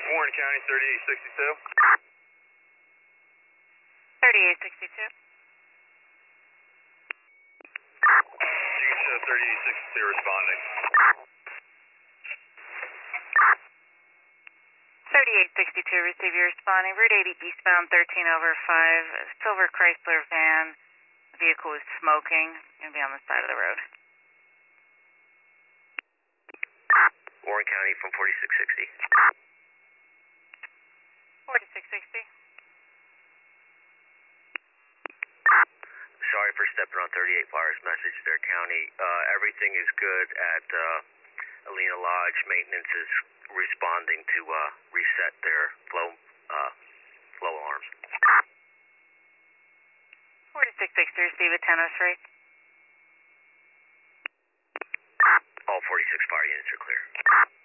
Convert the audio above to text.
Warren County, 3862. 3862. You can show 3862 responding. 3862, receive your responding. Route 80 eastbound, 13 over 5, silver Chrysler van. Vehicle is smoking. Going to be on the side of the road. Warren County from 4660. 4660. Sorry for stepping on 38 Fires message there, County. Everything is good at Alina Lodge. Maintenance is responding to reset their flow alarms. 4660, receive a 1003. All 46 fire units are clear.